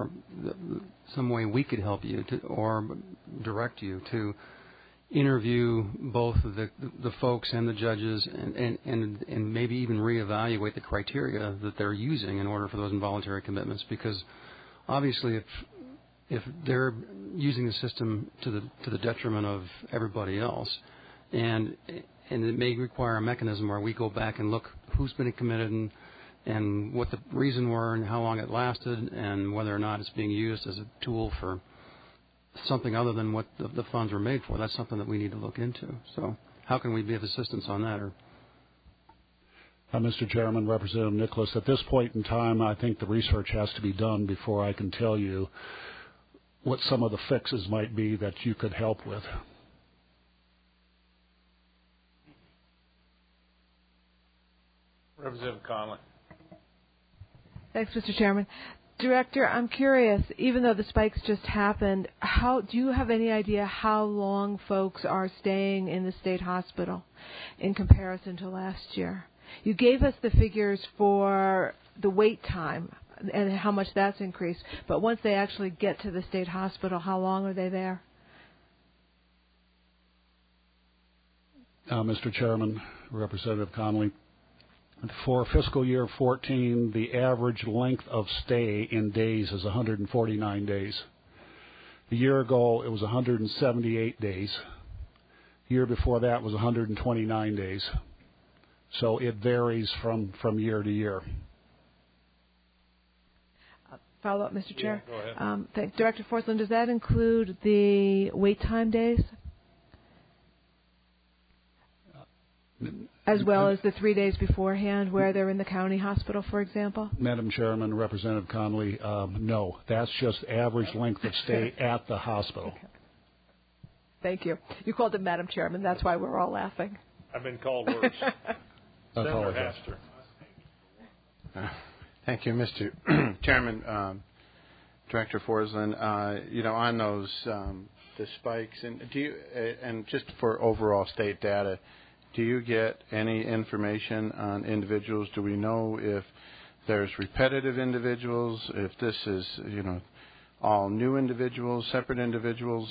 some way we could help you or direct you to interview both the folks and the judges and maybe even reevaluate the criteria that they're using in order for those involuntary commitments? Because obviously if they're using the system to the detriment of everybody else, and it may require a mechanism where we go back and look who's been committed and what the reason were and how long it lasted and whether or not it's being used as a tool for something other than what the funds were made for. That's something that we need to look into. So how can we be of assistance on that? Mr. Chairman, Representative Nicholas, at this point in time, I think the research has to be done before I can tell you what some of the fixes might be that you could help with. Representative Conley. Thanks, Mr. Chairman. Director, I'm curious, even though the spikes just happened, do you have any idea how long folks are staying in the state hospital in comparison to last year? You gave us the figures for the wait time and how much that's increased, but once they actually get to the state hospital, how long are they there? Mr. Chairman, Representative Connolly, for fiscal year 14, the average length of stay in days is 149 days. A year ago, it was 178 days. The year before that was 129 days. So it varies from year to year. Follow up, Mr. Chair. Yeah, go ahead. Thanks. Director Forslund, does that include the wait time days? As well as the 3 days beforehand where they're in the county hospital, for example? Madam Chairman, Representative Connolly, no. That's just average length of stay at the hospital. Okay. Thank you. You called it Madam Chairman. That's why we're all laughing. I've been called worse. Senator Hester. Thank you, Mr. Chairman. Director Forslund, on those the spikes, and just for overall state data, do you get any information on individuals? Do we know if there's repetitive individuals, if this is, all new individuals, separate individuals?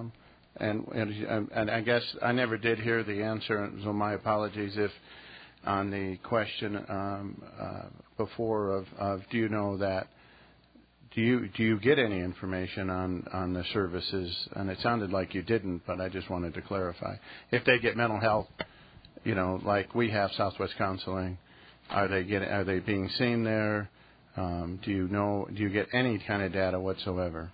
And I guess I never did hear the answer, so my apologies if on the question before of do you know that? Do you get any information on the services? And it sounded like you didn't, but I just wanted to clarify. If they get mental health, like we have Southwest Counseling, are they being seen there? Do you get any kind of data whatsoever?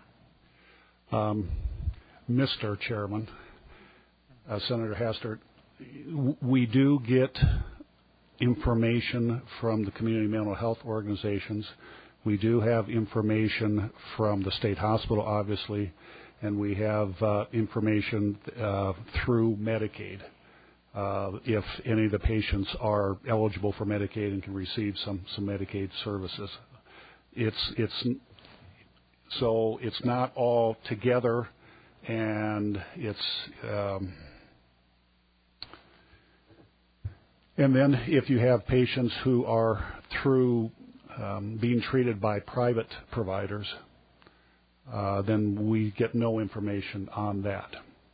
Mr. Chairman, Senator Hastert, we do get information from the community mental health organizations. We do have information from the state hospital, obviously, and we have information through Medicaid. If any of the patients are eligible for Medicaid and can receive some Medicaid services. So it's not all together, and and then if you have patients who are through being treated by private providers, then we get no information on that.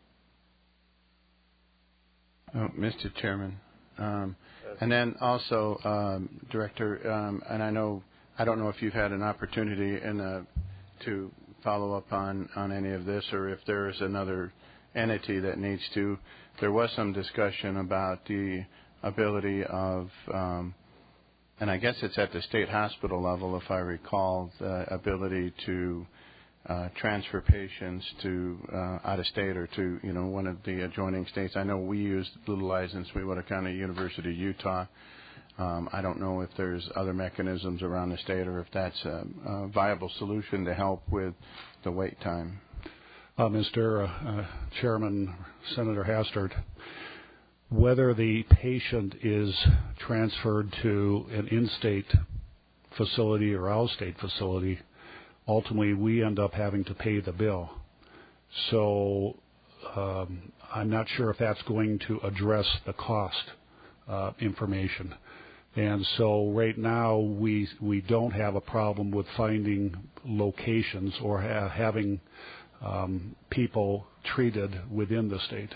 Mr. Chairman, and then also, Director, and I don't know if you've had an opportunity to follow up on any of this, or if there is another entity that needs to. There was some discussion about the ability of, and I guess it's at the state hospital level, if I recall, the ability to transfer patients to out of state or to one of the adjoining states. I know we used Little in Sweetwater County, University of Utah. I don't know if there's other mechanisms around the state or if that's a viable solution to help with the wait time. Mr. Chairman, Senator Hastert, whether the patient is transferred to an in-state facility or out-of-state facility, ultimately we end up having to pay the bill. So I'm not sure if that's going to address the cost information. And so right now we don't have a problem with finding locations or having people treated within the state.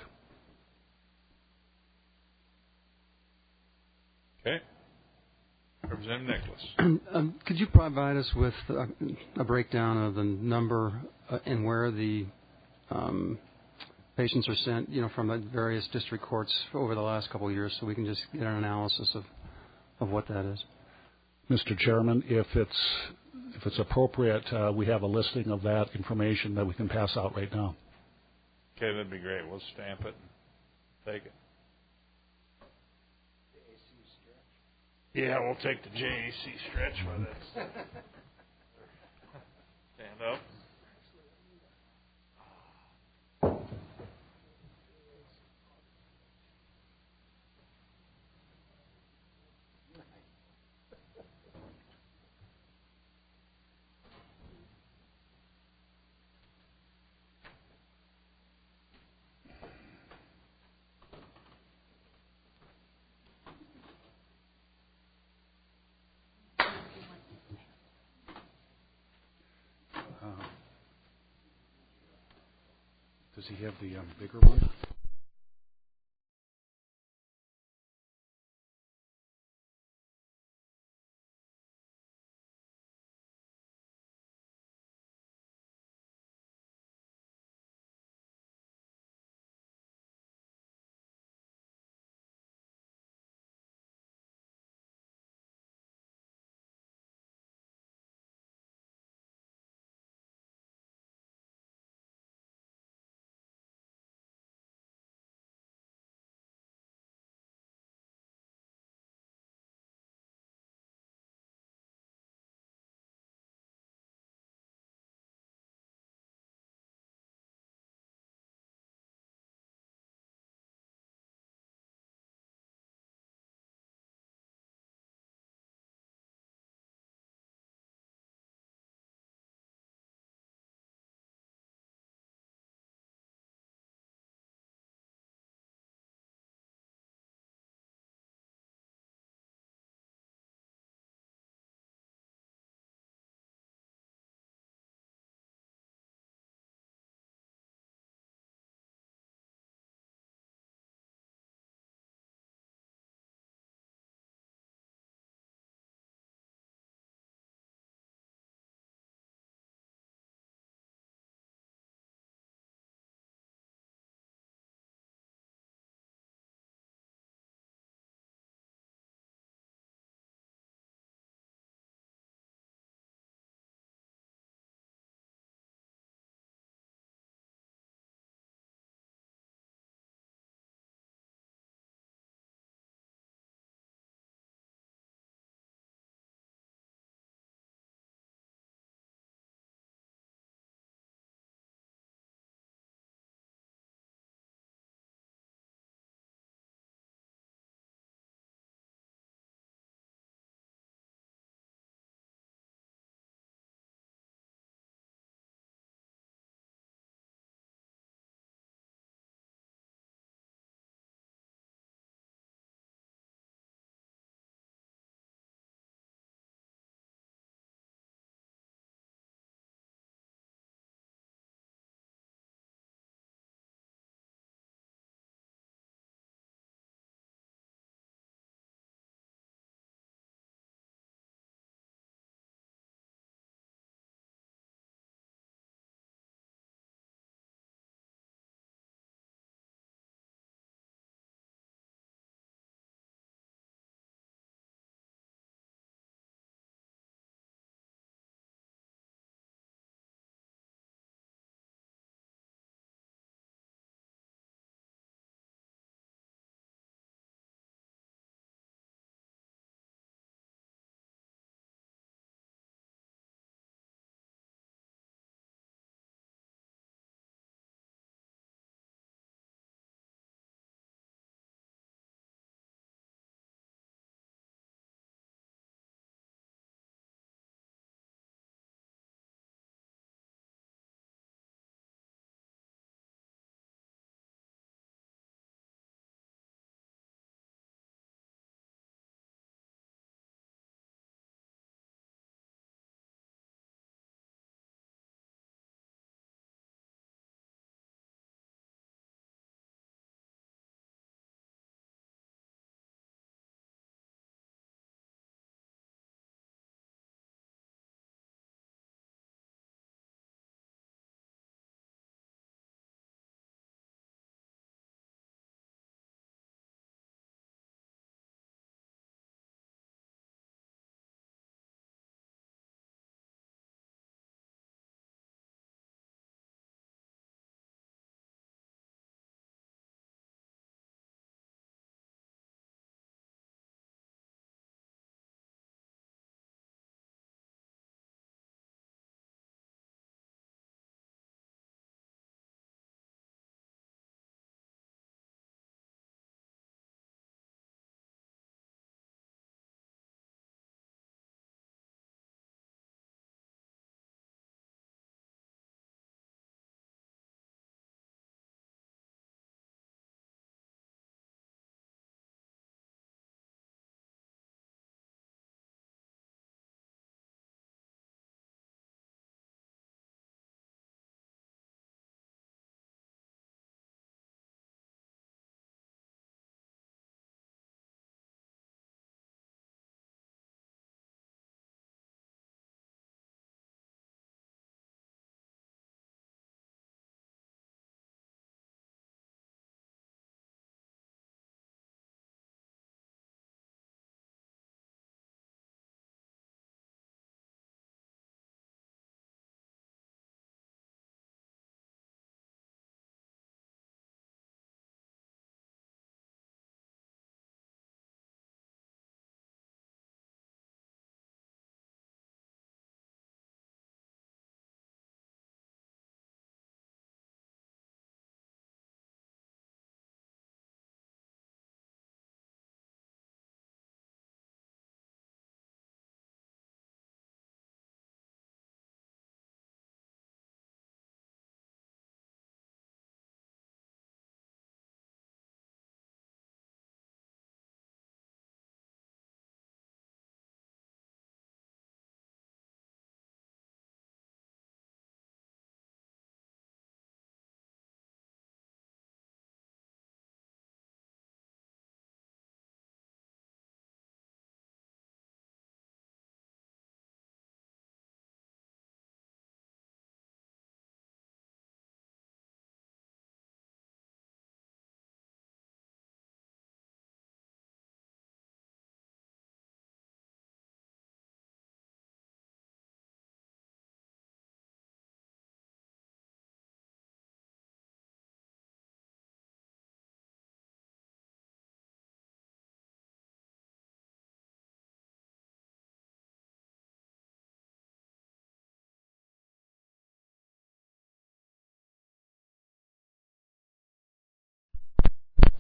Okay. Representative Nicholas. Could you provide us with a breakdown of the number and where the patients are sent, from the various district courts over the last couple of years, so we can just get an analysis of what that is? Mr. Chairman, if it's appropriate, we have a listing of that information that we can pass out right now. Okay, that'd be great. We'll stamp it and take it. Yeah, we'll take the JAC stretch with us. Stand up. Does he have the bigger one?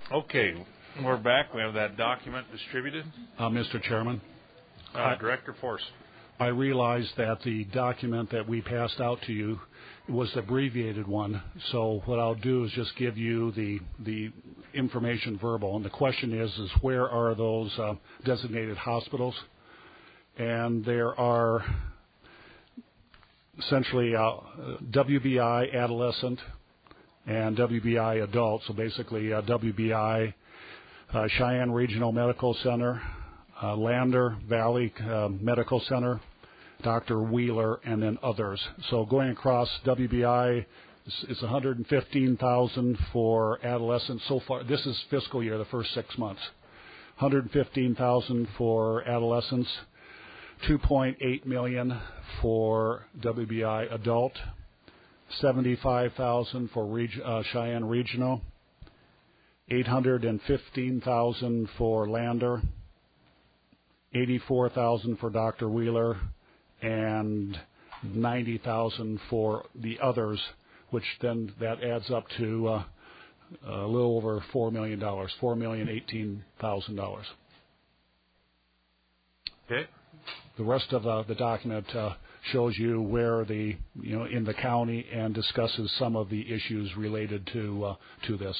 Okay, we're back. We have that document distributed. Mr. Chairman, Director Force. I realize that the document that we passed out to you was the abbreviated one, so what I'll do is just give you the information verbal. And the question is where are those designated hospitals? And there are essentially WBI adolescent and WBI adult. So basically WBI Cheyenne Regional Medical Center, Lander Valley Medical Center, Dr. Wheeler, and then others. So going across WBI is $115,000 for adolescents so far. This is fiscal year, the first 6 months. $115,000 for adolescents, $2.8 million for WBI adult, $75,000 for Cheyenne Regional, $815,000 for Lander, $84,000 for Dr. Wheeler, and $90,000 for the others, which then that adds up to a little over $4 million, $4,018,000. Okay. The rest of the document shows you where in the county and discusses some of the issues related to this.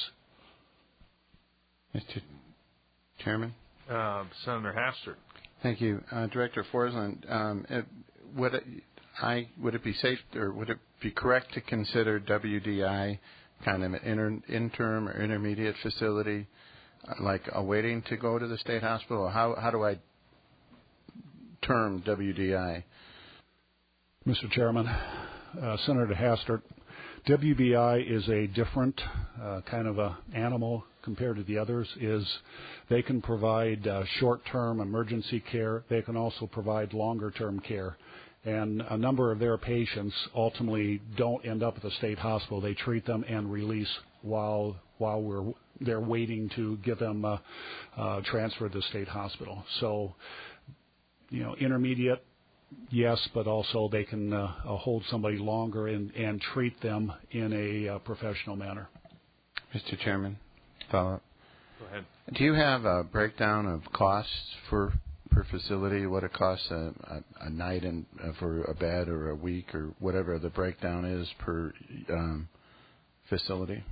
Mr. Chairman? Senator Hastert. Thank you. Director Forsland, would it be safe or would it be correct to consider WDI kind of an interim or intermediate facility, like awaiting to go to the state hospital? How do I term WDI? Mr. Chairman, Senator Hastert, WBI is a different kind of a animal compared to the others. Is they can provide short-term emergency care. They can also provide longer-term care. And a number of their patients ultimately don't end up at the state hospital. They treat them and release while they're waiting to get them transferred to the state hospital. So, intermediate, yes, but also they can hold somebody longer and treat them in a professional manner. Mr. Chairman, follow-up. Go ahead. Do you have a breakdown of costs per facility, what it costs a night and for a bed or a week or whatever the breakdown is per facility?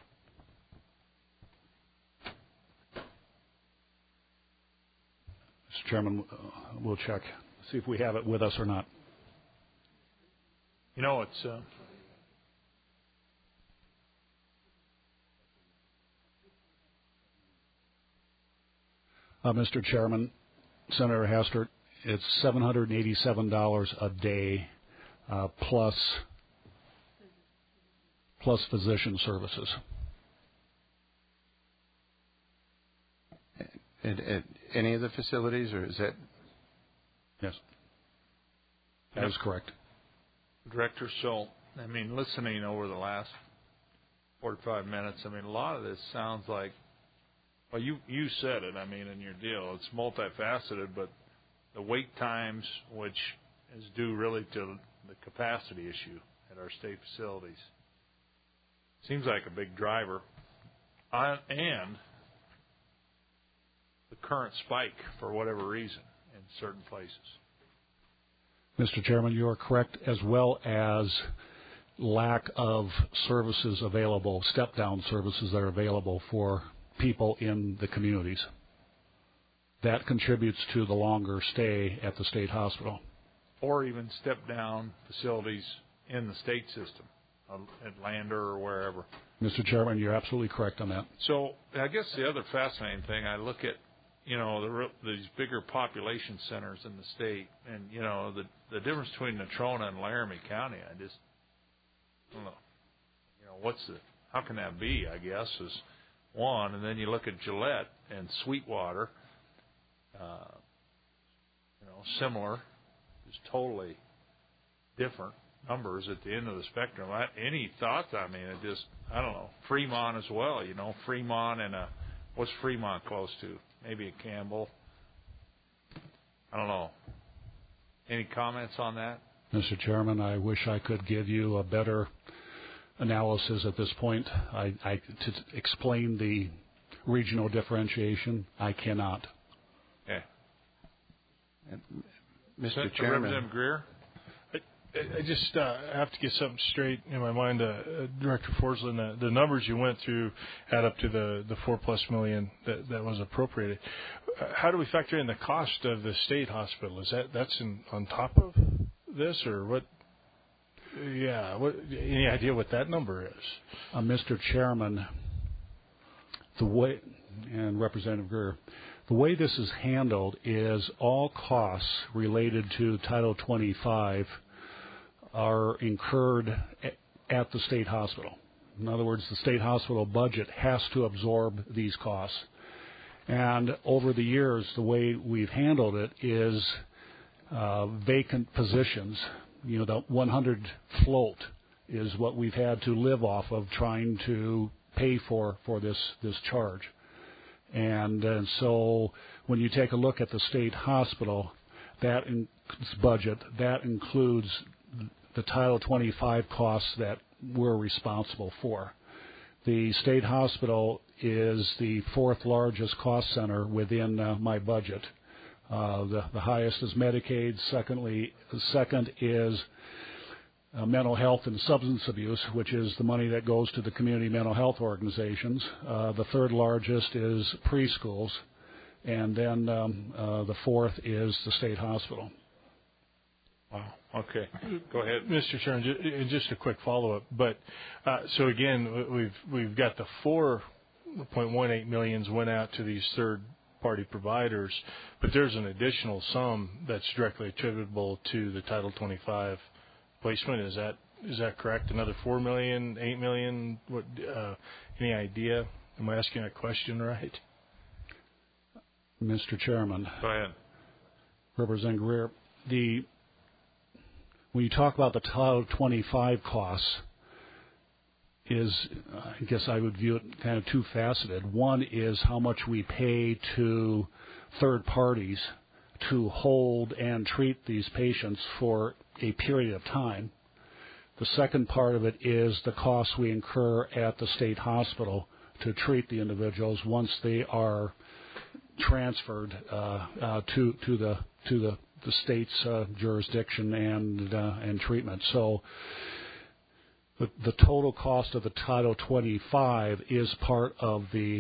Mr. Chairman, we'll check, see if we have it with us or not. It's Mr. Chairman, Senator Hastert, it's $787 a day plus physician services. At any of the facilities, or is that? Yes, that is correct. Director, so, listening over the last 45 minutes, a lot of this sounds like, well, you said it, in your deal. It's multifaceted, but the wait times, which is due really to the capacity issue at our state facilities, seems like a big driver. And the current spike, for whatever reason, in certain places. Mr. Chairman, you are correct, as well as lack of services available, step-down services that are available for people in the communities. That contributes to the longer stay at the state hospital. Or even step-down facilities in the state system, at Lander or wherever. Mr. Chairman, you're absolutely correct on that. So I guess the other fascinating thing, I look at, these bigger population centers in the state, and, the difference between Natrona and Laramie County, I just don't know. How can that be, I guess, is one. And then you look at Gillette and Sweetwater, similar, just totally different numbers at the end of the spectrum. Any thoughts? I don't know. Fremont as well, Fremont and what's Fremont close to? Maybe a Campbell. I don't know. Any comments on that? Mr. Chairman, I wish I could give you a better analysis at this point. To explain the regional differentiation, I cannot. Okay. Mr. Chairman. Representative Greer? I just have to get something straight in my mind, Director Forsland. The numbers you went through add up to the $4+ million that was appropriated. How do we factor in the cost of the state hospital? Is that's on top of this, or what? Yeah, any idea what that number is? Mr. Chairman, the way, and Representative Greer, the way this is handled is all costs related to Title 25 are incurred at the state hospital. In other words, the state hospital budget has to absorb these costs. And over the years, the way we've handled it is vacant positions. You know, the 100 float is what we've had to live off of trying to pay for this charge. And so when you take a look at the state hospital, budget, that includes the Title 25 costs that we're responsible for. The state hospital is the fourth largest cost center within my budget. The highest is Medicaid. Second is mental health and substance abuse, which is the money that goes to the community mental health organizations. The third largest is preschools, and then the fourth is the state hospital. Wow. Okay. Go ahead, Mr. Chairman. Just a quick follow-up. But so again, we've got the $4.18 million went out to these third-party providers, but there's an additional sum that's directly attributable to the Title 25 placement. Is that correct? Another $4 million, $8 million? What? Any idea? Am I asking that question right? Mr. Chairman. Go ahead. Representative Greer, when you talk about the Title 25 costs, I guess I would view it kind of two-faceted. One is how much we pay to third parties to hold and treat these patients for a period of time. The second part of it is the costs we incur at the state hospital to treat the individuals once they are transferred to the state's jurisdiction and treatment. So the total cost of the Title 25 is part of the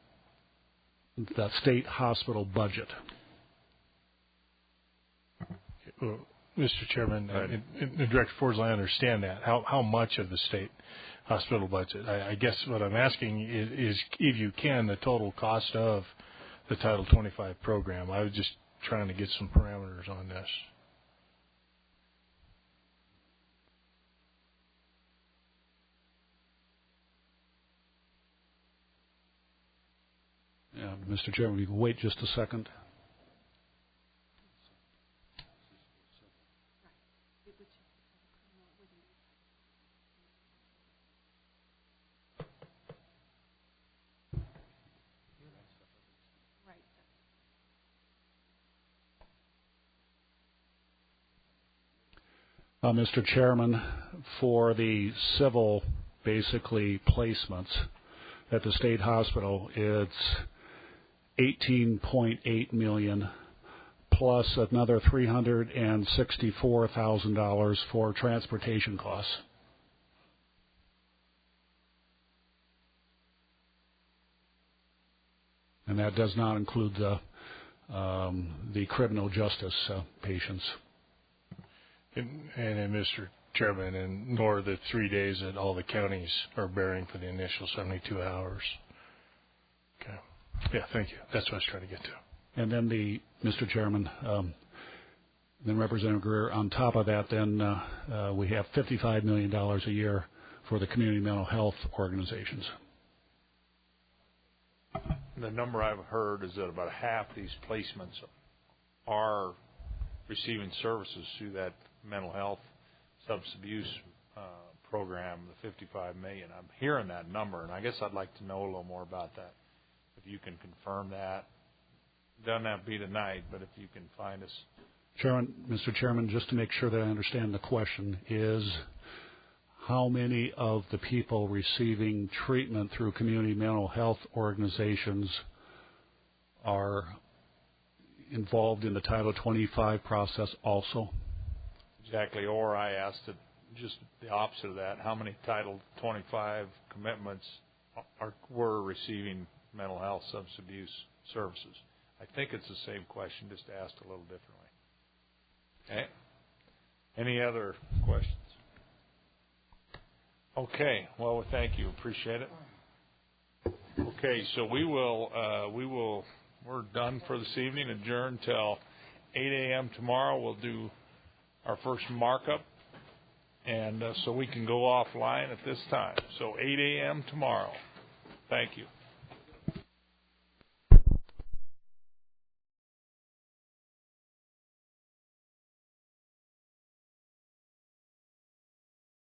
state hospital budget. Well, Mr. Chairman, and Director Forsland, I understand that. How much of the state hospital budget? I guess what I'm asking is, if you can, the total cost of the Title 25 program. I was just trying to get some parameters on this. Yeah, Mr. Chairman, you can wait just a second. Mr. Chairman, for the civil, basically, placements at the state hospital, it's $18.8 million plus another $364,000 for transportation costs. And that does not include the criminal justice patients. And Mr. Chairman, and nor the 3 days that all the counties are bearing for the initial 72 hours. Okay. Yeah, thank you. That's what I was trying to get to. And then Mr. Chairman, then Representative Greer, on top of that, then we have $55 million a year for the community mental health organizations. The number I've heard is that about half these placements are receiving services through that mental health substance abuse program, the $55 million. I'm hearing that number, and I guess I'd like to know a little more about that. If you can confirm that. Doesn't have to be tonight, but if you can find us. Mr. Chairman, just to make sure that I understand the question, is how many of the people receiving treatment through community mental health organizations are involved in the Title 25 process also? Exactly. Or I asked it just the opposite of that. How many Title 25 commitments were receiving mental health substance abuse services? I think it's the same question, just asked a little differently. Okay. Any other questions? Okay. Well, thank you. Appreciate it. Okay. So we're done for this evening. Adjourned till 8 a.m. tomorrow. We'll do our first markup, and so we can go offline at this time. So 8 a.m. tomorrow. Thank you.